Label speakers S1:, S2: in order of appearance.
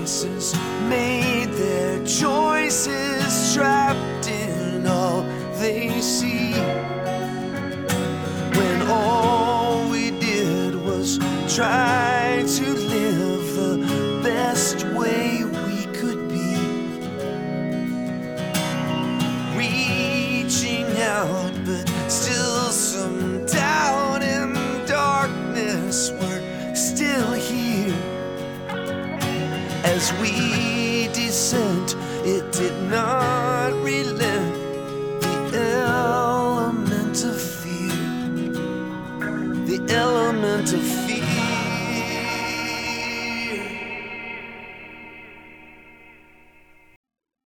S1: faces made their choices, trapped in all they see, when all we did was try to live the best way we could be, reaching out but still some doubt and darkness were still here. As we descend, it did not relent.